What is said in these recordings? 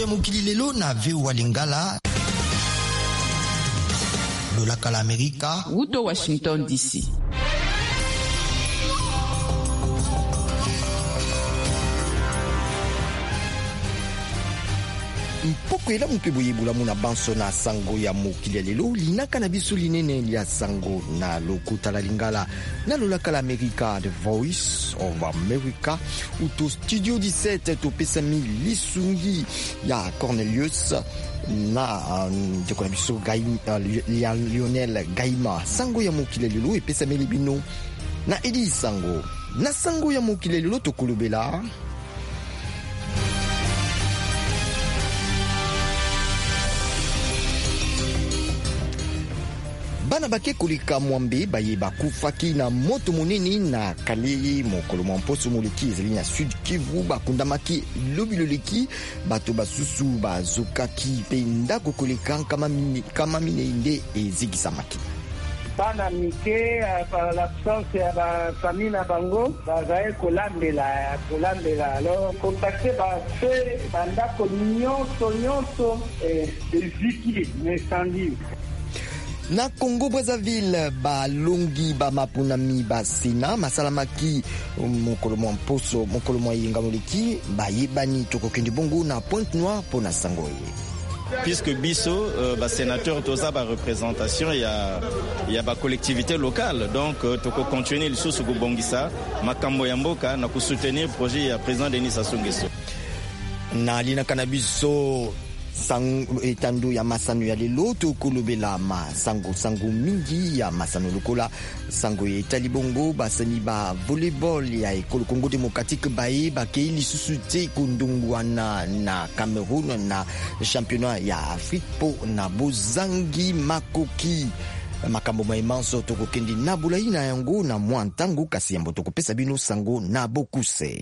mokili lelo na VOA Lingala. Lolaka la Amerika. Wuto Washington DC. Mpoko ela mupe boyebula muna banso na sango ya mokili lelo linaka na biso linene ya sango na lokuta la Lingala na lolaka la Amerika, The Voice of America, uto Studio 17 topesami lisungi ya Cornelius na ndeko na biso Lionel Gaima. Sango ya mokili lelo epesami libino na Edi Sango. Na sango ya mokili lelo tokolobela bana bake koleka mwambe baye bakufaki na moto monene na Kalehe mokolo mwa mposo moleki ezali na Sud Kivu. Bakundamaki lobi loleki bato basusu bazokaki mpe ndako koleka kama minei nde ezigisamaki. Bana mike par l'absence ya bafamille na bango bazaye kolambela alors contacte bafe bandako nyonso eziki incendie. Na Congo Brazzaville balongi bamapunami basena masalamaki mokolo mwa mposo mokolo mwa yengamoleki bayebani tokokende bongo na Pointe Noire pona sango ye. Puisque biso sénateur toza ba représentation ya ba collectivité locale, donc toko continuer lisusu kubongisa makambo ya mboka na kusoutenir projet ya président Denis Sassou Nguesso. Na lina kanabiso etandu ya masano ya lelo tokolobela sango mingi ya masano lokola sango ya etali bongo basani ba volleyball ya ekolo Congo Démocratique baye bakei lisusu te kundungwana na Cameroun na championnat ya Afrique po na bozangi makoki. Makambo maimanso tokokendi na bulai na yango na mwa ntango kasi yambo tokopesa bino sango na bokuse.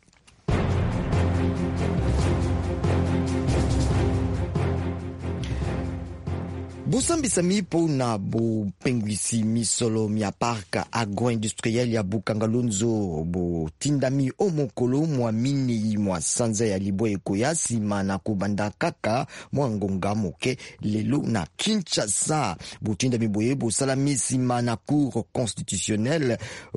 Bosambisami po na bopengwisi misolo mia parka agro-industriel ya Bukangalonzo botindami omokolo mwa minei mwa sanza ya libwa ekoya sima na kubanda kaka mwa ngonga moke lelo na Kinshasa. Botindami boye bosalami sima na cour constitutionnelle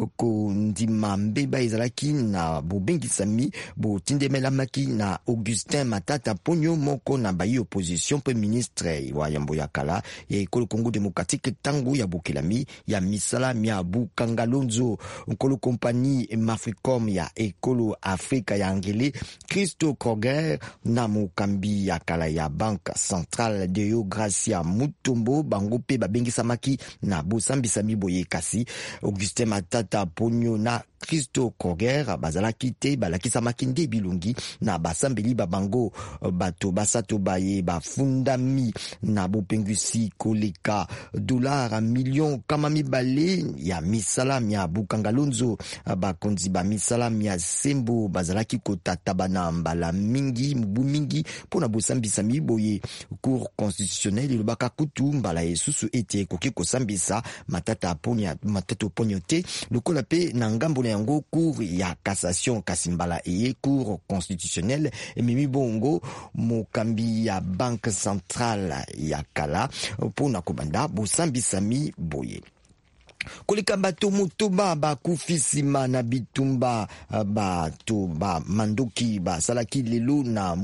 kondima mbeba ezalaki na bobengisami botindemelamaki na Augustin Matata Ponyo moko na bayi opposition pe ministre wa yambo ya kala ya ekolo Congo Démocratique tango ya bokelami ya misala mia Bukangalonzo nkolo kompani Mafricom ya ekolo Afrika ya Angele Christo Kroger na mokambi ya kala ya Banque Centrale Deo Gracia Mutombo bango pe babengisamaki na bosambisami boye kasi Augustin Matata Ponyo na Christo Kroger bazalaki te balakisamaki nde bilungi na basambeli babango bato basato baye bafundami na bopengwisi koleka $1 million kama mibale ya misala mia Bukangalonzo. Bakonzi ba misala mia sembo bazalaki kotataba na mbala mingi mbu mingi pona bosambisa miboye cour constitutionnelle ilobaka kutu mbala esusu ete koki kosambisa matata ponyo te lokola pe na ngambo na yango cour ya cassation kasimbala eye cour constitutionnelle ememi bongo mokambi ya Banque Centrale ya kala pona kobanda bosambisami boye. Koleka bato motoba bakufisima na bitumba bato ba mandoki basalaki lelo na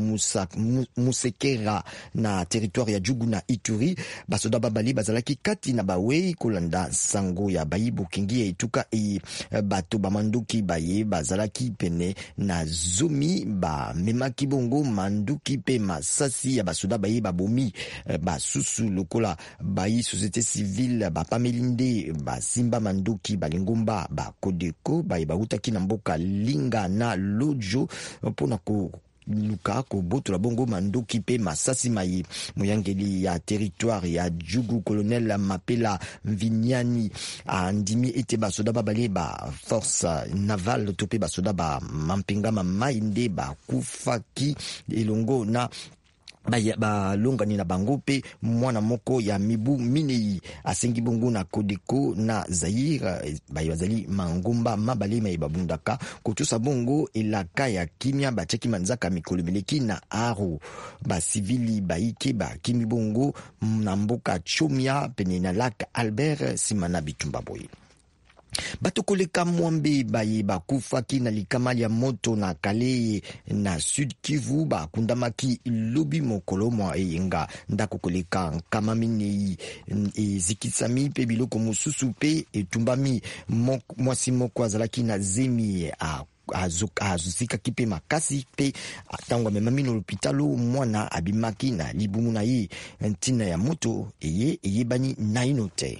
Musekera na territoire ya Jugu na Ituri. Basoda babali bazalaki kati na bawei kolanda sango ya bayibo kingi ya etuka bato ba mandoki baye bazalaki pene na zomi ba memaki bongo mandoki pe masasi ya basoda baye babomi basusu lokola bayi société civile bapamelinde simba manduki balingumba bakodeko baye bautaki na mboka linga na lojo pona ko luka ko boto la bongo manduki pe masasi maye moyangeli ya territoire ya Jugu colonel Mapela Mvinyani andimi ete basoda babale ba force navale tope basoda ba mampinga mamainde ba kufaki elongo na balongani na bango pe mwana moko ya mibu minei asengi bongo na Kodeko na Zaire bazali mangomba mabale mai babundaka kotusa bongo elaka ya kimia bacheki manzaka mikolo meleki na aro basivili baike bakimi bongo na mboka Chomia pene na lac Albert simana bitumba boye. Bato koleka mwambe baye bakufaki na likamali ya moto na Kale na Sud Kivu bakundamaki lobi mokolo mwa eyenga ndako koleka nkama minei ezikisami pe biloko mosusu pe etumbami mwasi moko azalaki na zemi azuzika kipe makasi pe tango amemami na lopitalo mwana abimaki na libumu na ye ntina ya moto eyebani naino te.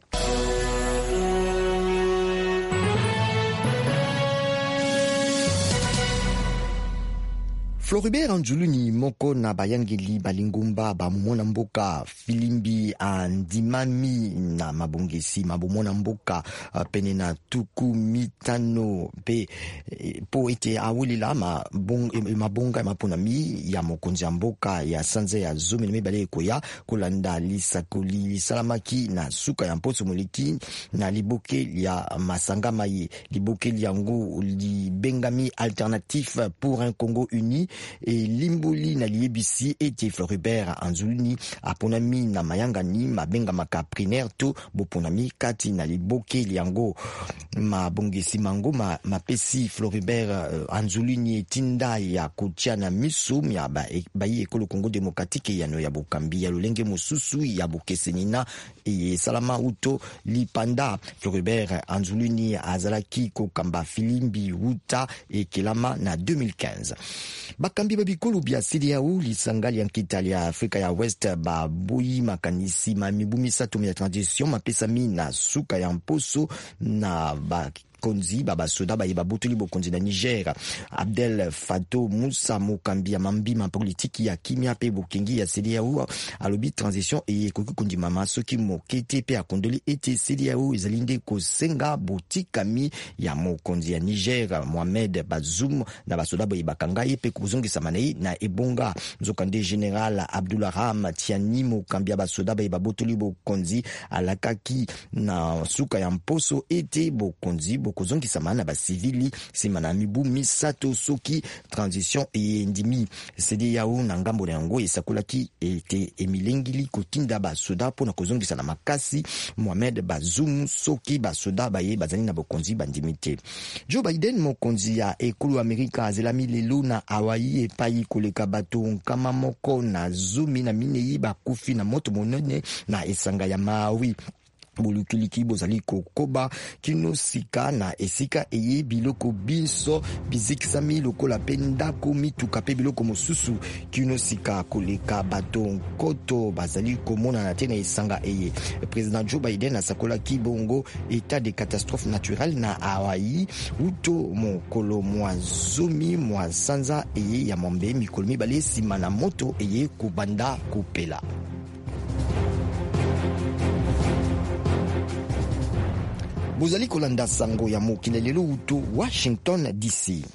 Floribert Anzuluni moko na bayangeli balingumba bamona mboka filimbi andimami na mabongesi mabomona mboka pene na tuku mitano pe po ete awulila mabonga maponami ya mokonzi ya mboka ya sanze ya zomi na mibale ekoya kolanda lisakoli salamaki na suka ya mposo moleki na liboke ya masanga maye liboke yango libengami alternatif pour un Congo uni e limboli na liebisi ete Floribert Anzuluni aponami na mayangani mabenga makaprinaire to boponami kati na liboke liango mabongesi mango mapesi Floribert Anzuluni etinda ya kotia na miso ya bayi ekolo Congo Démocratique yano ya bokambi ya lolenge mosusu ya bokesenina e salama uto lipanda. Floribert Anzuluni azalaki kokamba filimbi uta e kelama na 2015. Bakambi babikolo bia CEDEAO lisangali ya nkitali ya Afrika ya West baboyi makanisi mamibu misatu ya transition mapesami na suka ya mposo na konzi babasoda baye babutuli bokonzi na Niger. Abdel Fatou Moussa mokambi ya mambima politiki ya kimia pe bokengi ya CEDEAO alobi transition eye kokundi mama soki mokete pe akondoli ete CEDEAO ezalinde kosenga botikami ya mokonzi ya Niger Mohamed Bazoum na basoda baye bakangai pe kuzongisa manei na ebonga nzokande General Abdoulaham Tiani mokambi ya basoda baye babutuli bokonzi alakaki na suka ya mposo ete bokonzi kozongisa mana ba civili simana mibu misato soki transition e ndimi CEDEAO na ngambo yango esakolaki ete emilengili kotinda ba soda pona kozongisa na makasi Mohamed Bazoum soki ba soda baye bazali na bokonzi bandimite. Joe Biden mokonzi ya ekulu Amerika azelami lelo na Hawaii epai koleka bato nkama moko na zumi na minei bakufi na moto monene na esanga ya Maui. Bulukiliki bozali kokoba kino sika na esika eye biloko biso bizikisami lokola pendako mituka pe biloko mosusu kino sika koleka bato nkoto bazali komona na tena esanga eye. President Joe Biden asakola kibongo état de catastrophe naturelle na Hawaii uto mokolo mwa zomi mwa sanza eye ya mombe mikolo mibale sima na moto eye kubanda kupela. Bozali kolanda sango ya mokili lelo uto Washington DC.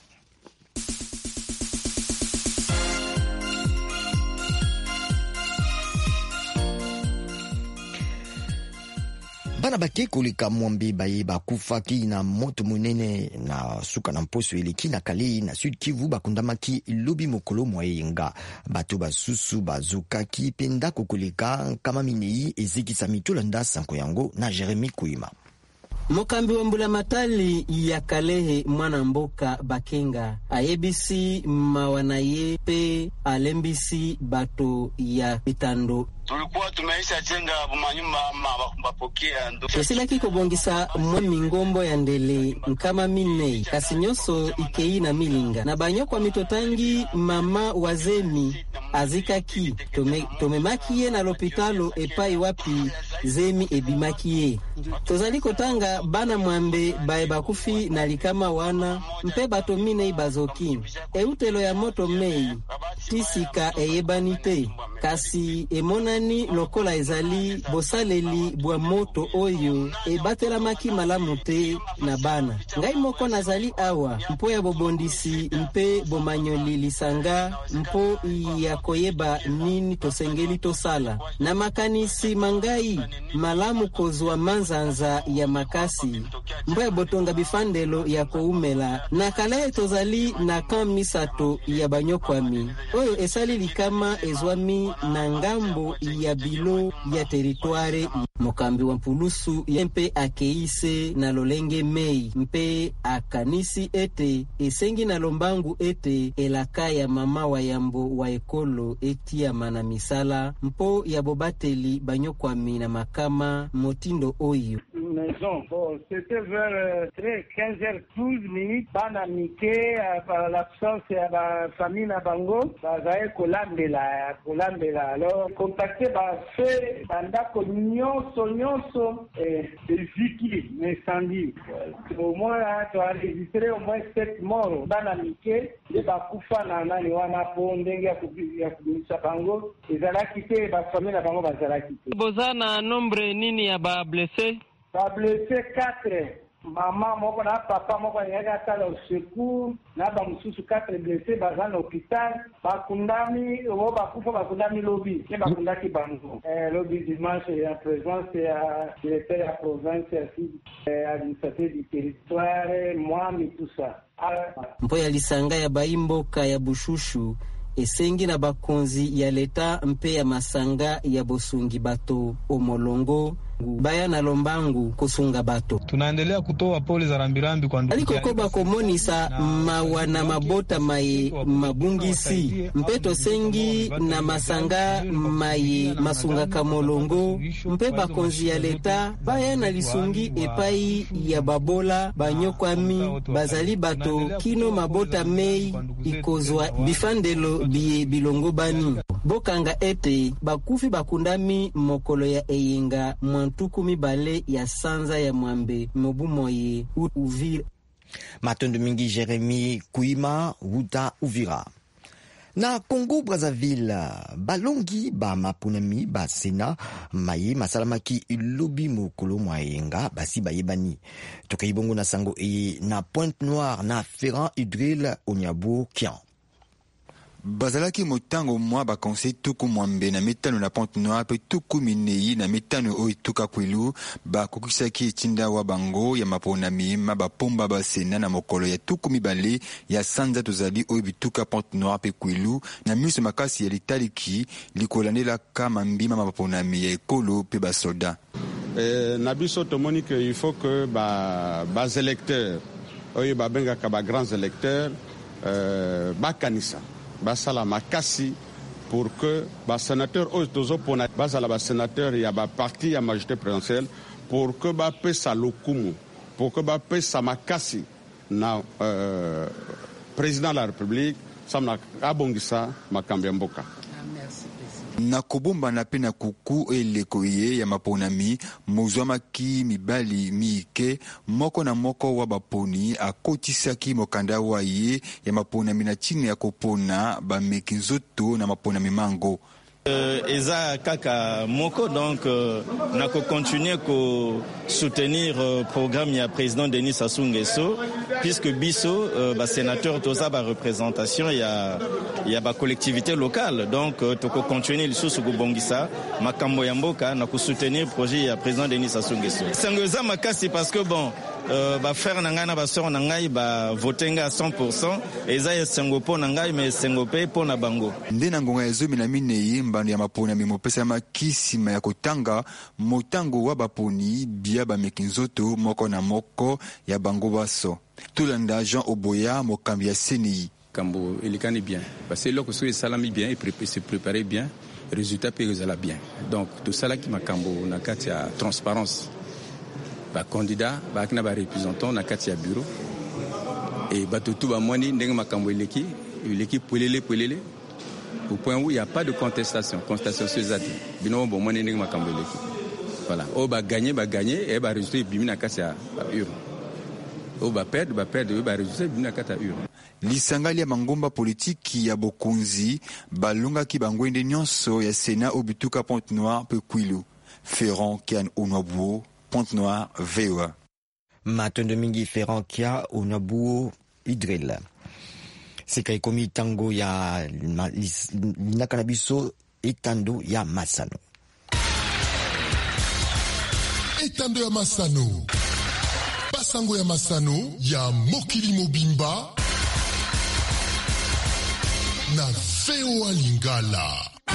Bana bake koleka mwambe baye bakufaki na moto monene na suka na mposo eleki na Kale na Sud Kivu bakundamaki lobi mokolo mwayenga bato basusu bazokaki penda kokoleka kama minei ezikisa mitolanda sanko yango na Jeremy Kuima. Mokambi wa Mbulamatali ya Kalehe mwana mboka Bakenga ayebisi mawanaye pe alembisi bato ya Bitando. Tulikuwa tumeisha jenga manyumba mabapokea ndo Kesilaki kobongisa mwami ngombo ya ndele nkama minei kasinyoso ikei na milinga na banyokwa mitotangi mama wazemi azikaki tomemakiye na lopitalo epai wapi zemi ebimakiye tozali kotanga bana mwambe bae bakufi na likama wana mpe bato minei bazoki eutelo ya moto mei tisika eyebanite kasi emonani lokola ezali bosaleli bwa moto oyo ebatelamaki malamu te na bana ngai moko nazali awa mpo ya bobondisi mpe bomanyoli lisanga mpo ya koyeba nini tosengeli tosala na makanisi mangai malamu kozwa manzanza ya makasi mboya botonga bifandelo ya koumela na kala tozali na kan misato ya banyokwami oyo esali likama ezwami na ngambo ya bilo ya teritware mokambi wa mpulusu ya mpe akeise na lolenge mei mpe akanisi ete esengi na lombangu ete elaka ya mama wa yambo wa ekolo etia mana misala mpo ya bobateli banyokwami na makama motindo oyo maison. Bon, c'était vers 15h12 minutes. Bana mike par l'absence de la famille na bango, bazaye kolambela. Alors contacter ba fait bandako nyonso ziki incendie. Au moins tu as enregistré au moins 7 morts. Bana mike de bakufa na nani wana po ndenge ya kubisa bango. Ezala kite ba famille na bango bazala kite. Bozana nombre nini ya ba blessé? Ba blessé 4. Maman moko na papa moko nyaka tala secours na ba mususu 4 blessés bazana hôpital bakundami o bakufa bakundami lobi ne bakundaki bango lobi dimanche ya présence ya directeur ya province ya administrateur du territoire moi tout ça mpoya lisanga ya baimboka ya bushushu esengi na bakonzi ya leta mpe ya masanga ya bosungi bato omolongo baya na lombangu kusunga bato. Tunaendelea kutoa pole za rambirambi kwa ndugu aliko koba komonisa mawana mabota mai mabungisi mpeto sengi na masanga mai masunga kamolongo mpe bakonzi ya leta baya na lisungi epai ya babola banyokwami bazali bato kino mabota mei ikozwa bifandelo bilongo bani bokanga ete bakufi bakundami mokolo ya eyenga mwantuku mibale ya sanza ya mwambe mobumoye Uvira. Matondo mingi Jeremy Kuima Wuta Uvira. Na Congo Brazzaville balongi ba mapunami ba sena maye masalamaki ilobi mokolo mwayenga basi bayebani tokaibongo na sango na Pointe Noire na Ferrand Hydril Onyabo Kian. Bazalaki motango mwa bakonse tuku mwambe na mitano na Pointe Noire pe tuku minei na mitano oyo tuka kwilu bakokisaki tinda wa bango ya maponami mabapomba basena na mokolo ya tuku mibale ya sanza tozali oyo bituka Pointe Noire pe kwilu na miso makasi ya litaliki likolandela kama mbima maponami ya ekolo pe basoda. Na biso tomoni que il faut que bas électeurs oyo babengaka ba grands électeurs bakanisa basala makasi pour que ba sénateur oyo pona basala ba sénateur ya ba parti ya majorité présidentielle pour que ba pesa lokumu pour que ba pesa makasi na président de la République samna abongisa makambo ya mboka. Na kobomba na pena kuku elekoye ya maponami mozwamaki mibali miike moko na moko wa baponi akotisaki mokanda wa ye ya maponami na chini ya kopona bameki nzoto na maponami mango. Eza kaka moko donc nako continuer ko soutenir programme ya président Denis Sassou Nguesso puisque biso ba sénateur toza ba représentation ya ba collectivité locale donc toko continuer lisusu kubongisa makambo ya mboka na ko soutenir projet ya président Denis Sassou Nguesso. Sangoza makasi parce que bon ba frère na ngai na ba sœur na ngai ba votenga à 100% eza sengopo na ngai mais sengope po na bango. Ndena ngonga ya 2014 mbano ya mapona mimopesa makisima ya kotanga motango wa baponi bia bameki nzoto moko na moko ya bango baso. Tulanda Jean Oboya mokambi ya CNI. Kambo elikani bien parce que loko so salami bien et se préparer bien résultat peut ezala bien. Donc tout ça là qui makambo na kati ya transparence. Ba candidat ba kina ba représentant na kati ya bureau et batutu ba mwani ndenge makambo eleki pelele au point où il y a pas de contestation sur zati bino bon mwani ndenge makambo eleki voilà o ba gagner et ba résultat bimi na kati ya bureau o ba perdre ba résultat bimi na kati ya bureau. Lisangali ya mangomba politiki ya bokonzi balongaki bangwende nyonso ya Sénat obituka Pointe Noire pe Kwilu. Ferrand Kian Onwabuo Pointe Noire VOA. Matondo mingi Ferrand Kia Onwabuo Hydril. seka ikomi tango ya linaka na biso etando ya masano. Etando ya masano, basango ya masano ya mokili mobimba na VOA Lingala.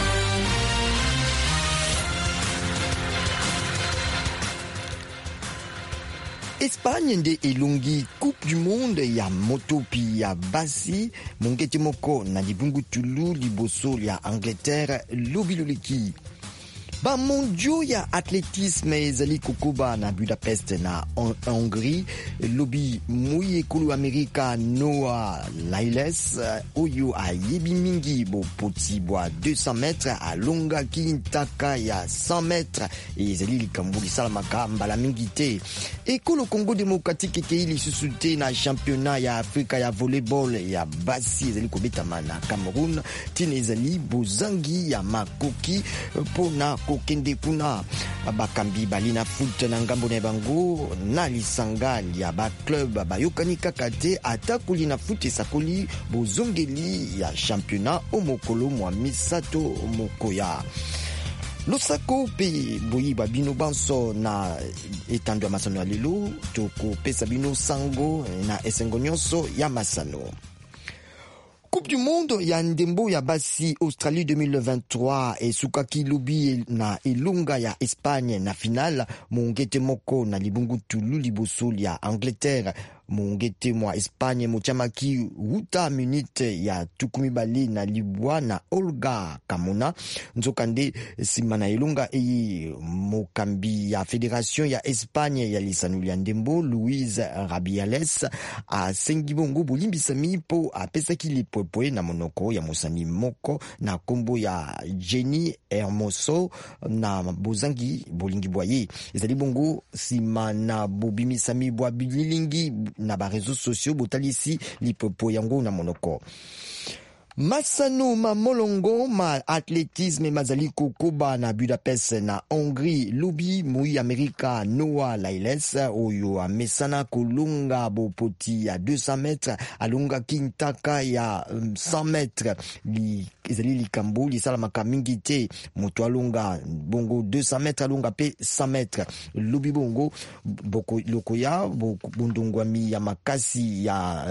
Espagne nde elongi Coupe du Monde ya moto pi ya basi mongete moko na libungutulu liboso ya Angleterre lobiloleki. Ba mondio ya atletisme ezali kokoba na Budapest na Hongrie. Lobi mui ekulu Amerika Noah Lyles oyo ayebi mingi bo poti bwa 200 mètres alonga kintaka ya 100 mètres ezali likambo lisalamaka mbala mingi te. Ekolo Congo Démocratique ekei lisusu te na championnat ya Afrika ya volleyball ya basi ezali kobetama na Cameroun tina ezali bozangi ya makoki pona kokende kuna bakambi balina foot na ngambo na bango na lisanga ya ba club bayokani kaka te atakoli na foot esakoli bozongeli ya championnat omokolo mwa misato mokoya. Losako pe boyiba bino banso na etando ya masano ya lelo toko pesa bino sango na esengo nyonso ya masano. Coupe du Monde ya ndembo ya basi Australie 2023 esukaki lobi na elonga ya Espagne na final mongete moko na libungutulu liboso ya Angleterre. Mongete mwa Espagne mochamaki wuta minute ya tukumi bali na libwa na Olga Kamona nzokande sima na elonga eyi mokambi ya Fédération ya Espagne ya lisanuli ya ndembo Luis Rubiales asengi bongo bolimbisami po apesaki lipwepwe na monoko ya mosani moko na kombo ya Jenny Hermoso na bozangi bolingi bwaye ezali bongo sima na bobimisami bwa bililingi na ba réseaux sociaux botalisi lipopo yango na monoko. Masano ma molongo ma atletisme mazali kokoba na Budapest na Hongrie lobi mui Amerika Noah Lyles oyo amesana kolunga bopoti ya 200 mètres alunga kintaka ya 100 mètres ezali likambo lisalamaka mingi te moto alunga bongo 200 mètres alunga pe 100 mètres lobi bongo boko lokoya bundungwami ya makasi ya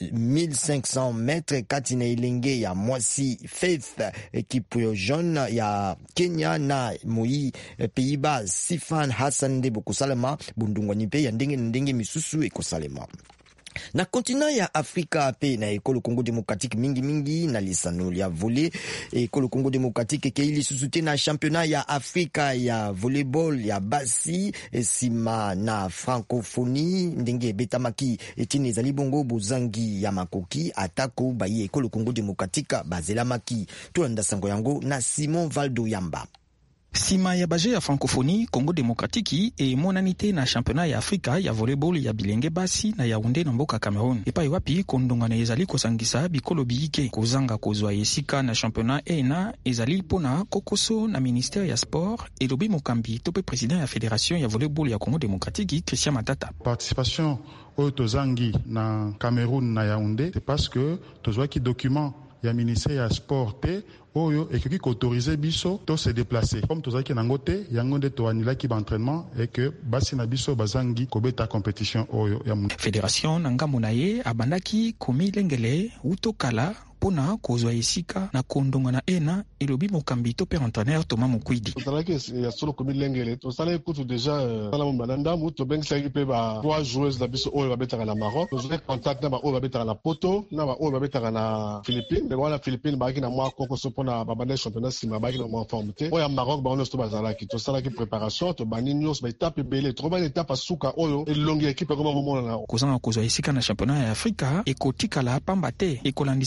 1500 mètres katina ilenge ya Mwasi Faith ekipe jeune ya Kenya na moi Pays-Bas Sifan Hassan de bokosalema bundungwani pe ya ndenge misusu ekosalema. Na kontina ya Afrika pe na ekolo Congo Démocratique mingi na lisano ya volley ekolo Congo Démocratique keili susute na championnat ya Afrika ya volleyball ya basi sima na francophonie ndenge betamaki etini ezali bongo bozangi ya makoki atako bayi ekolo Congo Démocratique bazelamaki tolanda sango yango na Simon Valdo Yamba. Sima ya baje ya francophonie Congo Démocratique e monanite na championnat ya Afrika ya volleyball ya bilenge basi na Yaoundé na mboka Cameroun. Epai wapi kondongana ezali kosangisa bikolo biike kozanga kozwa esika na championnat ena ezali pona kokoso na ministère ya sport elobi mokambi tope président ya fédération ya volleyball ya Congo Démocratique Christian Matata. Participation au tozangi na Cameroun na Yaoundé c'est parce que tozwa ki document ya ministère ya sport te oyo ekoki autoriser biso to se déplacer comme tozaki na ngote yango nde to anila ki ba entraînement et que basi na biso bazangi kobeta compétition oyo ya fédération na ngambo na ye abandaki komilengele utokala pona kozwa esika na kondonga na ena elobi mokambi to père entraîneur Thomas Mukwidi. Tozalaki ya solo komilengele tozala ekutu déjà sala mbananda mu to bengisaki pe ba 3 joueuses na biso oyo babetaka na Maroc tozali contact na ba oyo babetaka na Poto na ba oyo babetaka na Philippines mais wana Philippines baki na mwa koko so pona babanda championnat sima baki na mwa forme te oyo Maroc ba ono sto bazalaki tosalaki préparation to bani nyos ba étape belé trop ba étape suka oyo elongi équipe comme momona na kozanga kozwa esika na championnat ya Afrika ekotikala pamba te ekolandisa mana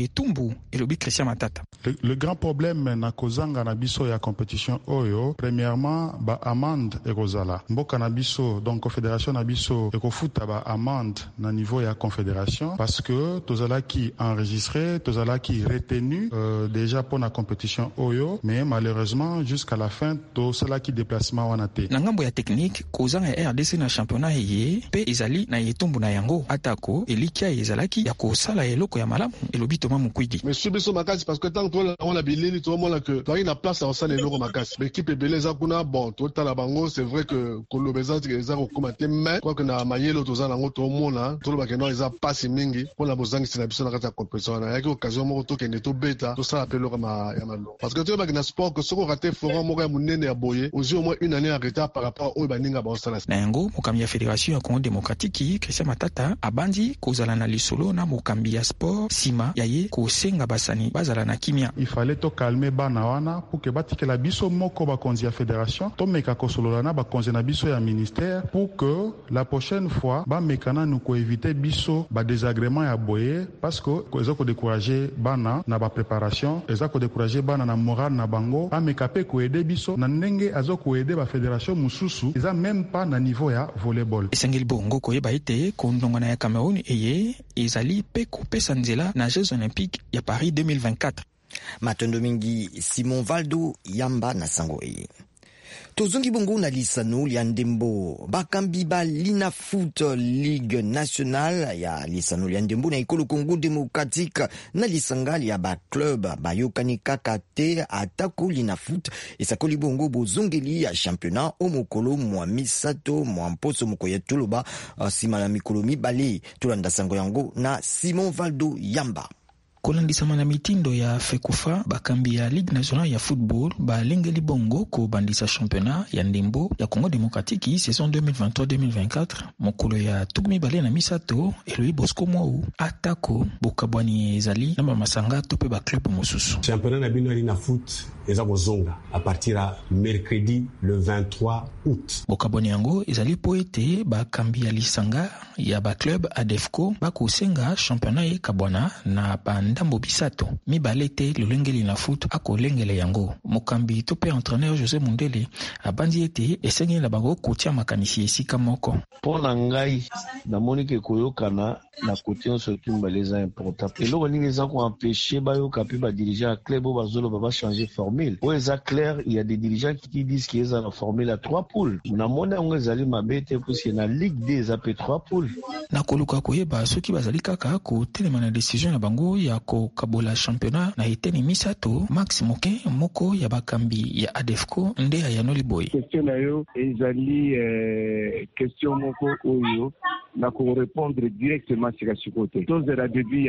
etumbu elobi Christian Matata. Le grand problème na kozanga na biso ya compétition oyo, premièrement ba amende ekozala mboka na biso, donc confédération na biso ekofuta ba amende na niveau ya confédération parce que tozala ki enregistré, tozala ki retenu déjà pour la compétition oyo, mais malheureusement jusqu'à la fin tozala ki déplacement wana te. Na ngambo ya technique kozanga RDC na championnat ye pe ezali na etumbu na yango atako elikia ezalaki ya kosala eloko ya malamu elobi Thomas Mukwidi. Mais biso makasi parce que tant que on a bilili tout le monde que toi il a place à sala eloko makasi. L'équipe beleza kuna bon total la bango, c'est vrai que kolobeza eza ko commenter mais quoi que na mayelo tozala ngo to mona to ba keno eza passe mingi pour la bozangi sina biso na kata compétition na yaki occasion moko to kende to beta to sala pelo kama ya malo. Parce que tu ba na sport que soko raté forum moko ya munene ya boye ozi au moins une année en retard par rapport au baninga ba sala. Na yango mokambi ya Fédération ya Congo Démocratique Christian Matata abandi kozala na lisolo na mokambi ya sport sima yaye kosenga basani bazala na kimia. Il fallait to calmer bana wana pour que batikela biso moko bakonzi ya fédération to meka kosolola na bakonzi na biso ya ministère pour que la prochaine fois ba mekana nous ko éviter biso ba désagrément ya boye parce que eza ko décourager bana na ba préparation, eza ko décourager bana na moral na bango, ba meka pe ko aider biso na ndenge azo ko aider ba fédération mususu eza même pas na niveau ya volleyball. Esengeli bongo ko yeba ite kondongana ya Cameroun eye ezali pe kopesa nzela na Jeux Olympiques ya Paris 2024. Matondo mingi Simon Valdo Yamba na sango eye. Tozongi bongo na lisano ya ndembo bakambi ba Lina Foot Ligue Nationale ya lisano ya ndembo na ikolo Congo Démocratique na lisangali ya ba club bayokani kaka te atako Lina Foot esakoli bongo bozongeli ya championnat omokolo mwa misato mwa mposo moko ya tuloba sima na mikolo mibale tolanda sango yango na Simon Valdo Yamba. Kolandisama na mitindo ya FECOFA bakambi ya Ligue Nationale ya Football balengeli bongo ko bandisa championnat ya ndembo ya Congo Démocratique saison 2023-2024 mokolo ya tukumi bale na misato Eloy Bosco Mwau atako bokabwani ezali na masanga to pe ba club mosusu. Championnat na bino Lina Foot eza bozonga à partir à mercredi le 23 août. Bokabwani yango ezali poete bakambi ya lisanga ya ba club ADEFCO bakosenga championnat e kabwana na ndambo bisato mibale te lolengeli Lina Foot akolengele yango mokambi to pe entraîneur José Mundele abandi ete esengeli na bango kotia makanisi esika moko. Pona ngai na monike koyokana na kotion surtout baleza important eloko nini eza ko empêcher bayoka pe ba dirigeant club o bazolo ba changer formule o eza clair. Il y a des dirigeants qui disent qu'ils ont la formule à 3 poules na mona ngo ezali mabete parce que na Ligue 2 eza pe 3 poules na koluka koyeba soki bazali kaka ko telema na décision na bango ya ko kabola championnat na eteni misato Max Moke moko ya bakambi ya ADEFCO nde ya noli boy. Question na yo ezali question moko oyo na ko répondre directement sur ce côté. Tous de la début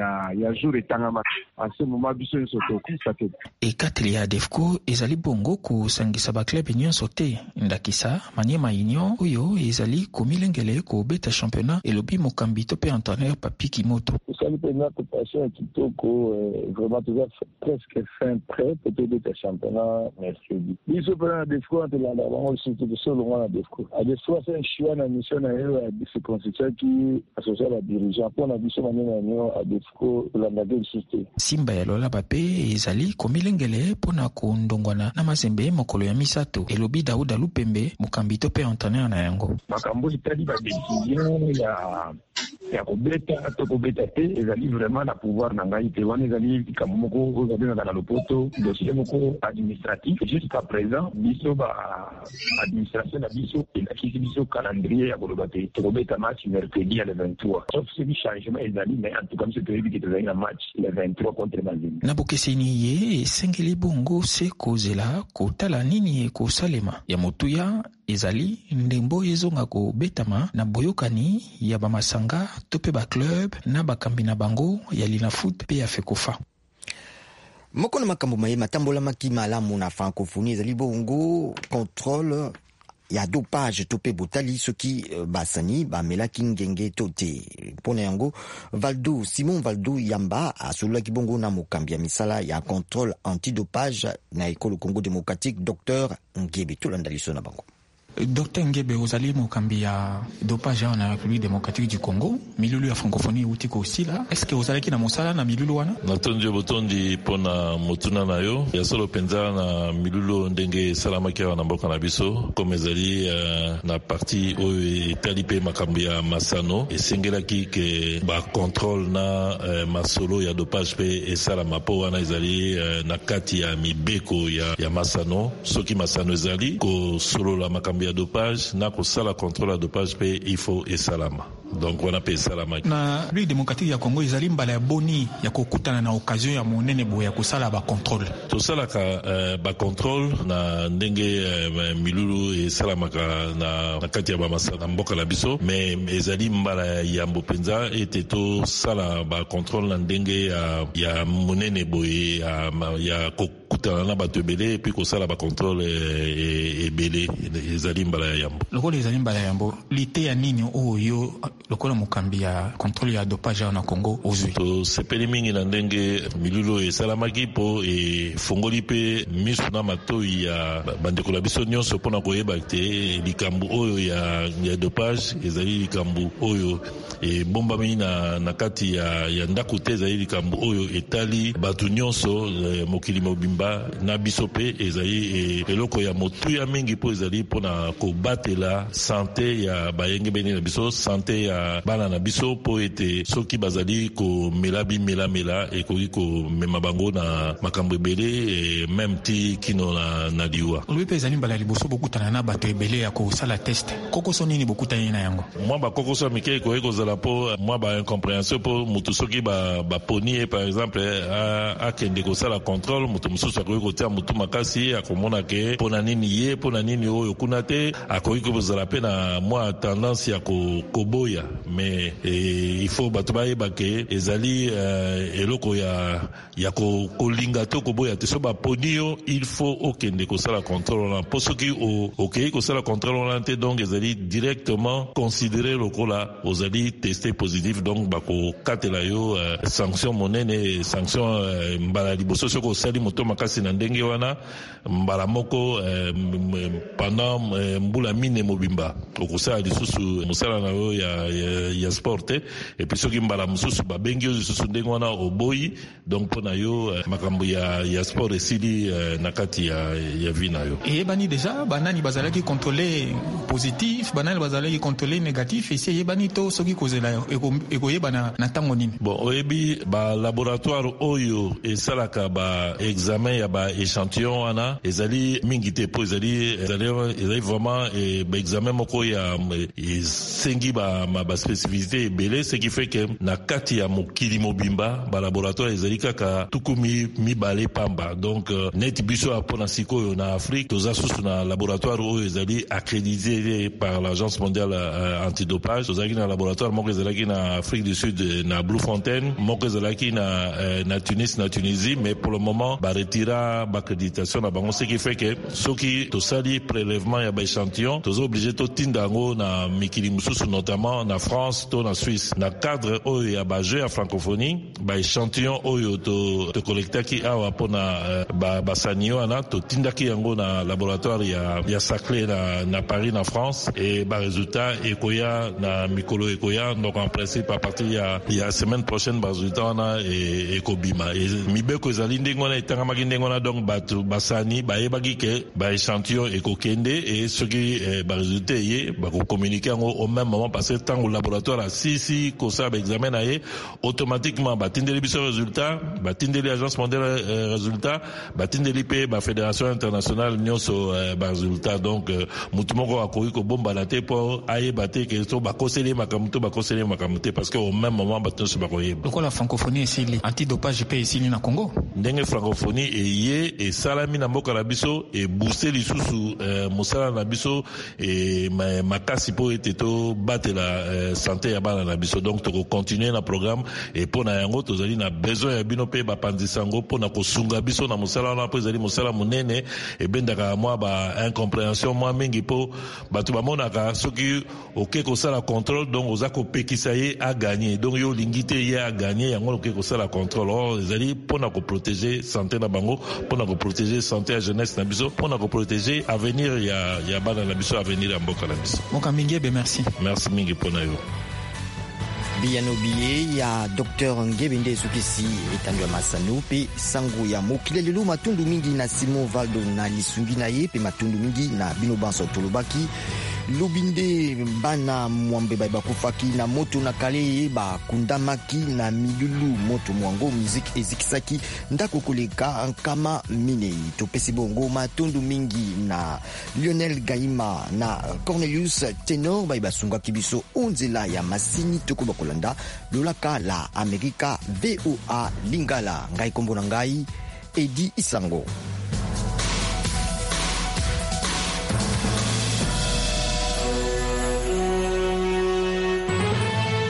ya jour etangama à ce moment biso nsoto constaté. Et kateli ya ADEFCO ezali bongo ko sangisa ba club union sote ndakisa Maniema Union oyo ezali komilengele ko beta championnat elobi mokambi to pe entraîneur Papi Kimoto. Notre passion kitoko vraiment tout presque fin prêt pour tout le championnat mercredi. Ils se prennent des fois de la banque surtout de solo on a des fois. À des fois c'est un choix na mission na eux de constituer qui associé à la dirigeant pour la mission manière à des fois la ndage système. Simba ya Lola Bape ezali komilengele pona ko ndongwana na mazembe mokolo ya misato elobi Daouda Lupembe mokambi to pe entraîneur na yango. Makambo itali ba décision ya kobeta to kobeta te ezali vraiment na pouvoir na ngai te wana ezali kamoko ozabina dans le poto dossier moko administratif jusqu'à présent biso ba administration na biso elakisi biso calendrier ya koloba te kobeta match mercredi le 23 sauf si changement ezali mais en tout cas c'est prévu que ezali na match le 23 contre Mazembe. Na bokeseni ye sengeli bongo se kozela kotala nini ekosalema ya motuya ezali ndembo ezonga ko betama na boyokani ya bamasanga tope ba club na bakambi na bango ya Lina Foot pe ya FECOFA. Moko na makambo maye matambola makima alamu na francophonie ezali bongo contrôle ya dopage tope botali soki basani bamelaki ngenge tote pona yango Simon Valdo Yamba asolaki bongo na mokambi ya misala ya contrôle antidopage na ekolo Congo Démocratique Dr Ngebe tolanda liso na bango. Dr Ngebe ozali mokambi ya dopage na République démocratique du Congo, milulu ya francophonie utiko osila. Est-ce que ozalaki na mosala na milulu wana? Natondi botondi pona motuna na yo. Ya solo penza na milulu ndenge salamaki na mboka na biso comme ezali na parti oyo etalipe makambi ya masano esengelaki ke ba contrôle na masolo ya dopage pe esala mapo wana ezali na kati ya mibeko ya masano soki masano ezali ko solo la makambi ya dopage na ko sala contrôle ya dopage pe il faut esalama. Donc on appelle ça la magie. Na République démocratique ya Congo ezali mbala ya boni ya kokutana na occasion ya monene boya ya kosala ba contrôle. To sala ka ba contrôle na ndenge milulu esalamaka na kati ya ba masana mboka la biso mais ezali mbala ya mbopenza ete to sala ba contrôle na ndenge ya monene boya ya kokutana na bato ebele puis kosala ba contrôle ebele ezali mbala ya yambo. Lokolo ezali mbala ya yambo lite ya nini oyo lokola mokambi ya contrôle ya dopage na Congo ozwi to sepeli mingi na ndenge milulu esalamaki po efongoli pe miso na matoi ya bandeko la biso nyonso mpona koyeba te likambo oyo ya dopage ezali likambo oyo ebombami na kati ya ndako te ezali likambo oyo etali bato nyonso mokili mobimba na biso pe ezali eloko ya motuya mingi po ezali mpona kobatela sante ya bayenge bene na biso sante ya bana na biso po ete soki bazali komela bimela ekoki komema bango na makambo ebele même ti kino na liwa olobi mpe ezali mbala liboso bokutana na bato ebele ya kosala test kokoso nini bokutani na yango mwa bakokoso ya mike ekoki kozala po mwa baincompréhension po motu soki baponi ye par exemple akende kosala contrôle motu mosusu akoki kotia motu makasi akomona ke mpona nini oyo kuna te akoki kozala pe na mwa tendance ya koboya mais il faut bato bayeba ke ezali eloko ya kolinga te koboya te so baponi yo il faut okende kosala contrôle wana mpo soki okei kosala contrôle wana te donc ezali directement considéré lokola ozali testé positif donc bakokatela yo sanction monene sanction mbala liboso soki osali moto makasi na ndenge wana mbala moko pendant mbula mine mobimba okosala lisusu mosala na yo ya sport te et puis soki mbala mosusu babengi yo lisusu ndenge wana oboyi donc mpona yo makambo ya sport esili na kati ya vi na yo eyebani deja banani bazalaki contrôler positif banani bazalaki contrôler négatif esi eyebani to soki kozela ekoyebana na ntango nini bon oyebi balaboratoire oyo esalaka baexamen ya baéchantillon wana ezali mingi te po ezali vraiment baexamen moko ya esengi baspécificité ebele ce qui fait que na kati ya mokili mobimba balaboratoire ezali kaka tuku mibale pamba donc neti biso apona sikoyo na Afrique toza susu na laboratoire oyo ezali accrédité par l'agence mondiale antidopage tozalaki na laboratoire moko ezalaki na Afrique du Sud na Bloemfontein moko ezalaki na Tunis na Tunisie mais pour le moment baretira baccréditation na bango ce qui fait que soki tosali prélèvement ya baéchantillon toza obligé totinda yango na mikili mosusu notamment na France to na Suisse na cadre oyo ya bajeu ya francophonie baéchantillon oyo tokolektaki awa mpona basani wana totindaki yango na laboratoire ya Saclay na Paris na France et baresultat ekoya na mikolo ekoya donc en principe à partir ya semaine prochaine baresultat wana ekobima mibeko ezali ndenge wana etangamaki ndenge wana donc bato basani bayebaki ke baéchantillon ekokende et soki baresultat ye bakokommunike yango au même moment parce que ntango laboratoire asisi kosala baexamen na ye automatiquement batindeli biso résultat batindeli agence mondiale résultat batindeli mpe bafédération internationale nyonso baresultat donc mutu moko akoki kobombana te mpo ayeba te ke so bakoseli makambo te parce que au même moment bato nyonso bakoyeba lokola francophonie esili antidopage mpe esili na Congo ndenge francophonie eye esalami na mboka na biso ebooste lisusu mosala na biso makasi mpo ete tobatela santé ya bana na biso donc tokocontinue na programme et mpona yango tozali na besoin ya bino mpe bapanzisa yango mpona kosunga biso na mosala wana mpo ezali mosala monene ebendaka mwa baincompréhension mwa mingi mpo bato bamonaka soki oke kosala contrôle donc oza kopekisa ye aganye donc yo olingi te ye aganye yango oke kosala contrôle or ezali mpona koprotéger protéger santé na bango pona ko protéger santé ya jeunesse na biso pona ko protéger avenir ya bana na biso avenir ya mboka na biso. Moka Mingebe, merci mingi pona yo. Biyanobiye ya Dr Ngebende Sukisi etandwa masano pe sango ya mokili lelo matundu mingi na Simon Valdo na lisungi na ye pe matundu mingi na bino banso tolobaki lobinde bana mwambe bakufaki na moto na kale ba kundamaki na milulu moto mwango musique ezikisaki ndako koleka nkama minei topesi bongo matundu mingi na Lionel Gaima na Cornelius Tenor basunga kibiso onzela ya masini toko bakolanda lolaka la Amerika VOA Lingala ngai kombo na ngai Edi Isango.